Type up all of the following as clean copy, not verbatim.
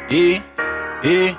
Yeah, yeah.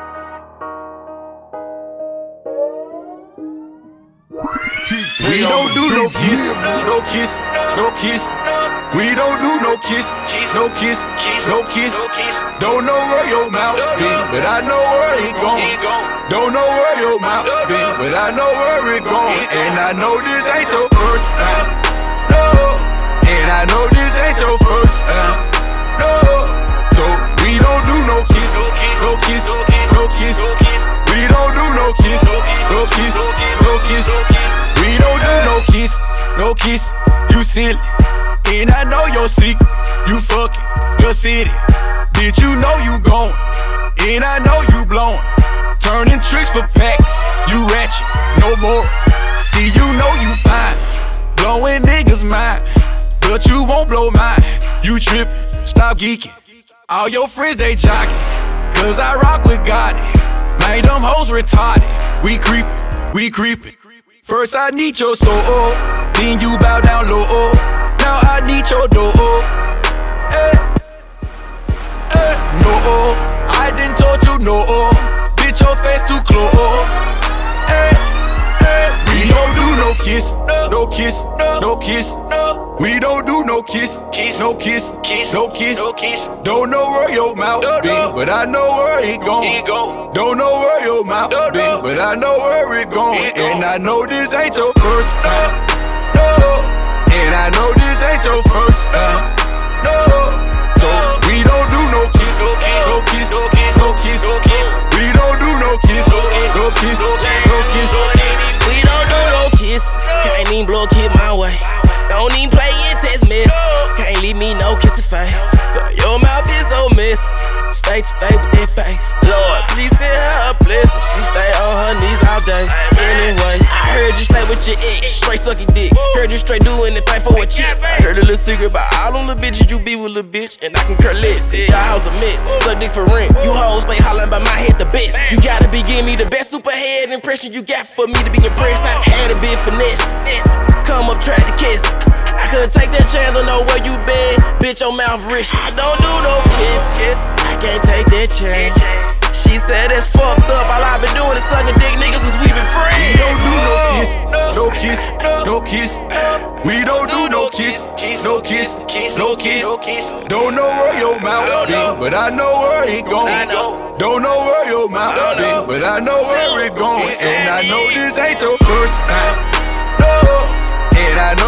We don't do no kiss, no kiss, no kiss. We don't do no kiss, no kiss, no kiss. Don't know where your mouth been, but I know where it gone. Don't know where your mouth been, but I know where it gone. And I know this ain't your first time, no. And I know this ain't your first time, no. So we don't do no kiss, no kiss, no kiss. We don't do no kiss, no kiss, no kiss. We don't do no kiss, no kiss. You silly, and I know your secret. You fucking your city. Did you know you going? And I know you blowing. Turning tricks for packs. You ratchet, no more. See, you know you fine. Blowing niggas' mind, but you won't blow mine. You trippin', stop geeking. All your friends, they jogging, cause I rock with Gotti. Man, them hoes retarded. We creepin'. First I need your soul, then you bow down low. Now I need your dough. No, I didn't told you no. Bitch, your face too close. We don't do no kiss, no kiss, no kiss. We don't do no kiss, no kiss, no kiss. Don't know where your mouth been, but I know where it gone. Don't know where your mouth been, but I know where it gone. And I know this ain't your first time, no. And I know this ain't your first time, no. So we don't do no kiss, no kiss, no kiss. We don't do no kiss, no kiss, no kiss. We don't do no kiss. Can't even blow a kid my way. Don't even play your test miss. Can't leave me no kiss face. Girl, your mouth is so messy. Stay to stay with that face. Lord, please send her a blessing. She stay on her knees all day. Anyway, I heard you stay with your ex, straight sucking dick. Heard you straight doing anything for a chick. I heard a little secret about all them little bitches you be with, little bitch, and I can care less. Y'all hoes a mess, suck dick for rent. You hoes stay hollering about my head the best. You gotta be giving me the best superhead impression you got for me to be impressed. I had a bit finesse. Come up, tried to kiss. I couldn't take that chance, don't know where you been. Bitch, your mouth rich. I don't do no kiss. I can't take that chance. She said it's fucked up. All I've been doing is sucking dick niggas since we been friends. We don't do no kiss, no kiss, no kiss. We don't do no kiss, no kiss, no kiss. Don't know where your mouth been, but I know where it gone. Don't know where your mouth been, but I know where it gone. And I know this ain't your first time, no. And I know